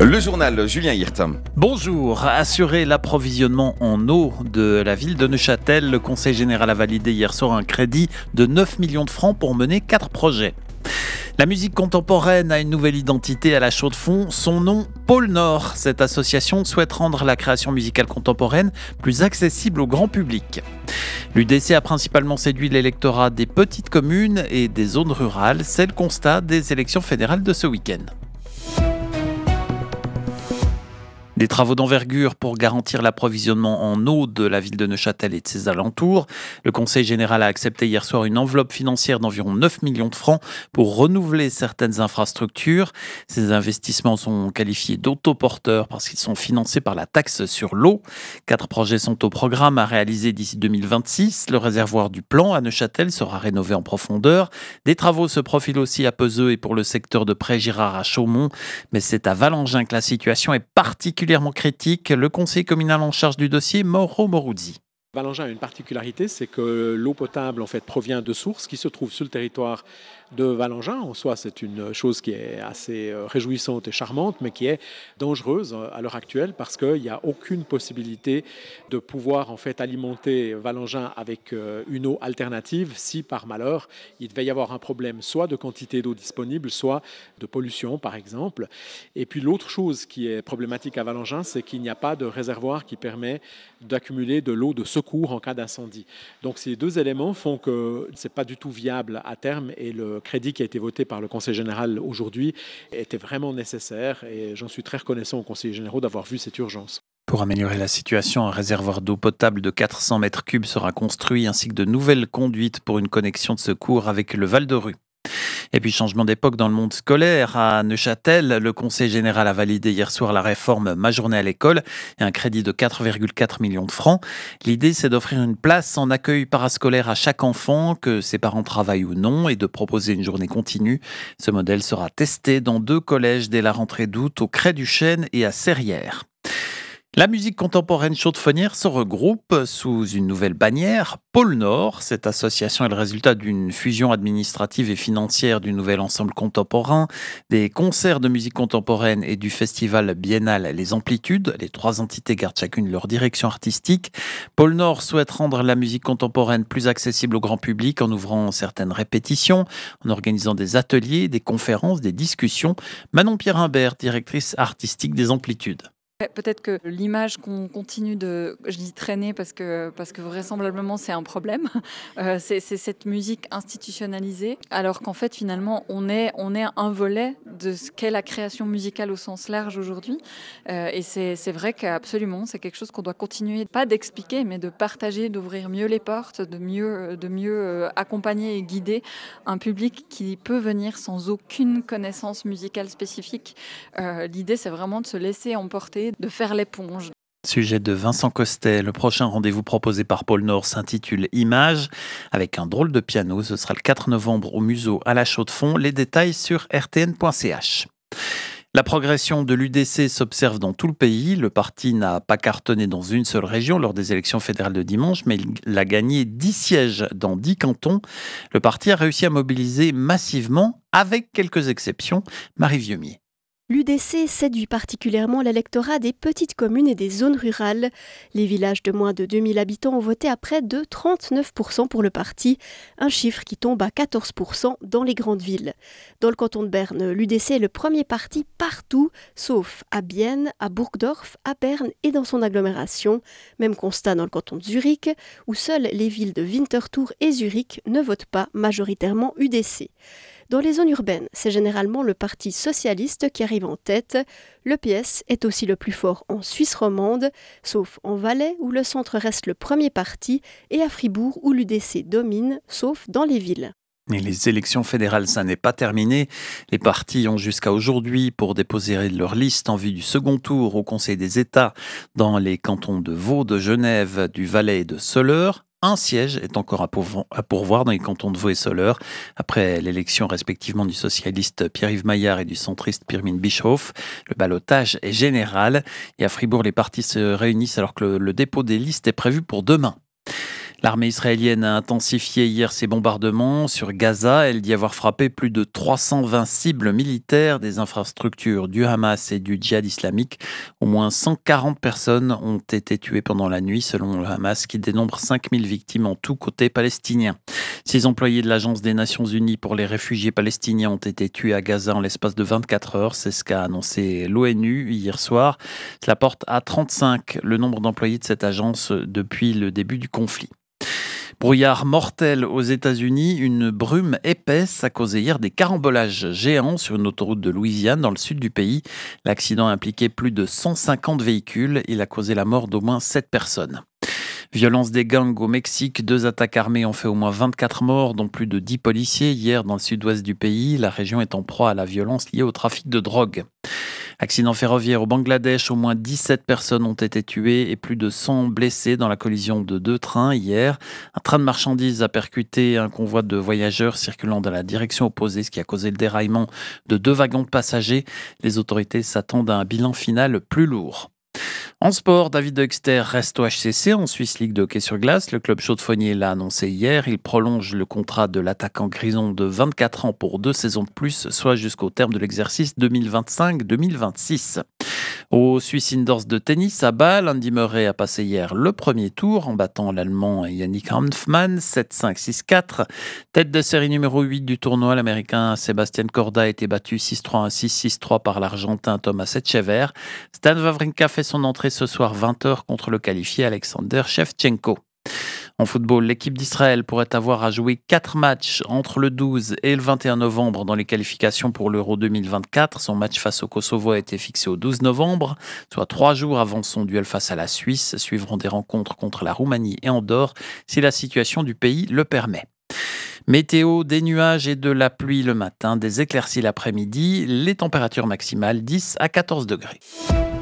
Le journal Julien Hirtam. Bonjour. Assurer l'approvisionnement en eau de la ville de Neuchâtel, le Conseil général a validé hier soir un crédit de 9 millions de francs pour mener 4 projets. La musique contemporaine a une nouvelle identité à la Chaux-de-Fonds, son nom Pôle Nord. Cette association souhaite rendre la création musicale contemporaine plus accessible au grand public. L'UDC a principalement séduit l'électorat des petites communes et des zones rurales. C'est le constat des élections fédérales de ce week-end. Des travaux d'envergure pour garantir l'approvisionnement en eau de la ville de Neuchâtel et de ses alentours. Le Conseil général a accepté hier soir une enveloppe financière d'environ 9 millions de francs pour renouveler certaines infrastructures. Ces investissements sont qualifiés d'autoporteurs parce qu'ils sont financés par la taxe sur l'eau. 4 projets sont au programme à réaliser d'ici 2026. Le réservoir du Plan à Neuchâtel sera rénové en profondeur. Des travaux se profilent aussi à Peseux et pour le secteur de Pré-Girard à Chaumont. Mais c'est à Valengin que la situation est particulièrement critique. Le conseiller communal en charge du dossier, Mauro Moruzzi. Valengin a une particularité, c'est que l'eau potable en fait provient de sources qui se trouvent sur le territoire de Valengin. En soi, c'est une chose qui est assez réjouissante et charmante, mais qui est dangereuse à l'heure actuelle parce qu'il n'y a aucune possibilité de pouvoir en fait alimenter Valengin avec une eau alternative si par malheur il devait y avoir un problème soit de quantité d'eau disponible, soit de pollution par exemple. Et puis l'autre chose qui est problématique à Valengin, c'est qu'il n'y a pas de réservoir qui permet d'accumuler de l'eau de secours en cas d'incendie. Donc ces deux éléments font que ce n'est pas du tout viable à terme et le crédit qui a été voté par le Conseil général aujourd'hui était vraiment nécessaire et j'en suis très reconnaissant aux conseillers généraux d'avoir vu cette urgence. Pour améliorer la situation, un réservoir d'eau potable de 400 mètres cubes sera construit ainsi que de nouvelles conduites pour une connexion de secours avec le Val-de-Rue. Et puis changement d'époque dans le monde scolaire. À Neuchâtel, le Conseil général a validé hier soir la réforme Ma journée à l'école et un crédit de 4,4 millions de francs. L'idée, c'est d'offrir une place en accueil parascolaire à chaque enfant, que ses parents travaillent ou non, et de proposer une journée continue. Ce modèle sera testé dans 2 collèges dès la rentrée d'août, au Crêt du Chêne et à Serrières. La musique contemporaine chaudefonnière se regroupe sous une nouvelle bannière, Pôle Nord. Cette association est le résultat d'une fusion administrative et financière du nouvel ensemble contemporain, des concerts de musique contemporaine et du festival biennal Les Amplitudes. Les 3 entités gardent chacune leur direction artistique. Pôle Nord souhaite rendre la musique contemporaine plus accessible au grand public en ouvrant certaines répétitions, en organisant des ateliers, des conférences, des discussions. Manon Pierre-Imbert, directrice artistique des Amplitudes. Peut-être que l'image qu'on continue de, je dis traîner parce que vraisemblablement c'est un problème, c'est cette musique institutionnalisée, alors qu'en fait finalement on est un volet de ce qu'est la création musicale au sens large aujourd'hui. Et c'est vrai qu'absolument c'est quelque chose qu'on doit continuer, pas d'expliquer, mais de partager, d'ouvrir mieux les portes, de mieux accompagner et guider un public qui peut venir sans aucune connaissance musicale spécifique. L'idée c'est vraiment de se laisser emporter, de faire l'éponge. Sujet de Vincent Costet. Le prochain rendez-vous proposé par Pôle Nord s'intitule Images, avec un drôle de piano. Ce sera le 4 novembre au Museau à la Chaux-de-Fonds. Les détails sur rtn.ch. La progression de l'UDC s'observe dans tout le pays. Le parti n'a pas cartonné dans une seule région lors des élections fédérales de dimanche, mais il a gagné 10 sièges dans 10 cantons. Le parti a réussi à mobiliser massivement, avec quelques exceptions. Marie Vieumier. L'UDC séduit particulièrement l'électorat des petites communes et des zones rurales. Les villages de moins de 2000 habitants ont voté à près de 39% pour le parti, un chiffre qui tombe à 14% dans les grandes villes. Dans le canton de Berne, l'UDC est le premier parti partout, sauf à Bienne, à Burgdorf, à Berne et dans son agglomération. Même constat dans le canton de Zurich, où seules les villes de Winterthur et Zurich ne votent pas majoritairement UDC. Dans les zones urbaines, c'est généralement le Parti socialiste qui arrive en tête. Le PS est aussi le plus fort en Suisse romande, sauf en Valais où le centre reste le premier parti et à Fribourg où l'UDC domine, sauf dans les villes. Et les élections fédérales, ça n'est pas terminé. Les partis ont jusqu'à aujourd'hui pour déposer leur liste en vue du second tour au Conseil des États dans les cantons de Vaud, de Genève, du Valais et de Soleure. Un siège est encore à pourvoir dans les cantons de Vaud et Soleure, après l'élection respectivement du socialiste Pierre-Yves Maillard et du centriste Pirmin Bischoff. Le ballottage est général et à Fribourg, les partis se réunissent alors que le dépôt des listes est prévu pour demain. L'armée israélienne a intensifié hier ses bombardements sur Gaza. Elle dit avoir frappé plus de 320 cibles militaires des infrastructures du Hamas et du djihad islamique. Au moins 140 personnes ont été tuées pendant la nuit, selon le Hamas, qui dénombre 5000 victimes en tout côté palestinien. 6 employés de l'Agence des Nations Unies pour les réfugiés palestiniens ont été tués à Gaza en l'espace de 24 heures. C'est ce qu'a annoncé l'ONU hier soir. Cela porte à 35 le nombre d'employés de cette agence depuis le début du conflit. Brouillard mortel aux États-Unis, une brume épaisse a causé hier des carambolages géants sur une autoroute de Louisiane dans le sud du pays. L'accident a impliqué plus de 150 véhicules. Il a causé la mort d'au moins 7 personnes. Violence des gangs au Mexique. 2 attaques armées ont fait au moins 24 morts, dont plus de 10 policiers hier dans le sud-ouest du pays. La région est en proie à la violence liée au trafic de drogue. Accident ferroviaire au Bangladesh, au moins 17 personnes ont été tuées et plus de 100 blessés dans la collision de 2 trains hier. Un train de marchandises a percuté un convoi de voyageurs circulant dans la direction opposée, ce qui a causé le déraillement de 2 wagons de passagers. Les autorités s'attendent à un bilan final plus lourd. En sport, David Dexter reste au HCC en Swiss League de hockey sur glace. Le club chaudefonnier l'a annoncé hier. Il prolonge le contrat de l'attaquant grison de 24 ans pour 2 saisons de plus, soit jusqu'au terme de l'exercice 2025-2026. Au Swiss Indoors de tennis à Bâle, Andy Murray a passé hier le premier tour en battant l'Allemand Yannick Hanfmann 7-5, 6-4. Tête de série numéro 8 du tournoi, l'Américain Sébastien Corda a été battu 6-3, 1-6, 6-3 par l'Argentin Thomas Etchever. Stan Wawrinka fait son entrée ce soir 20h contre le qualifié Alexander Shevchenko. En football, l'équipe d'Israël pourrait avoir à jouer 4 matchs entre le 12 et le 21 novembre dans les qualifications pour l'Euro 2024. Son match face au Kosovo a été fixé au 12 novembre, soit 3 jours avant son duel face à la Suisse. Suivront des rencontres contre la Roumanie et Andorre si la situation du pays le permet. Météo, des nuages et de la pluie le matin, des éclaircies l'après-midi, les températures maximales 10 à 14 degrés.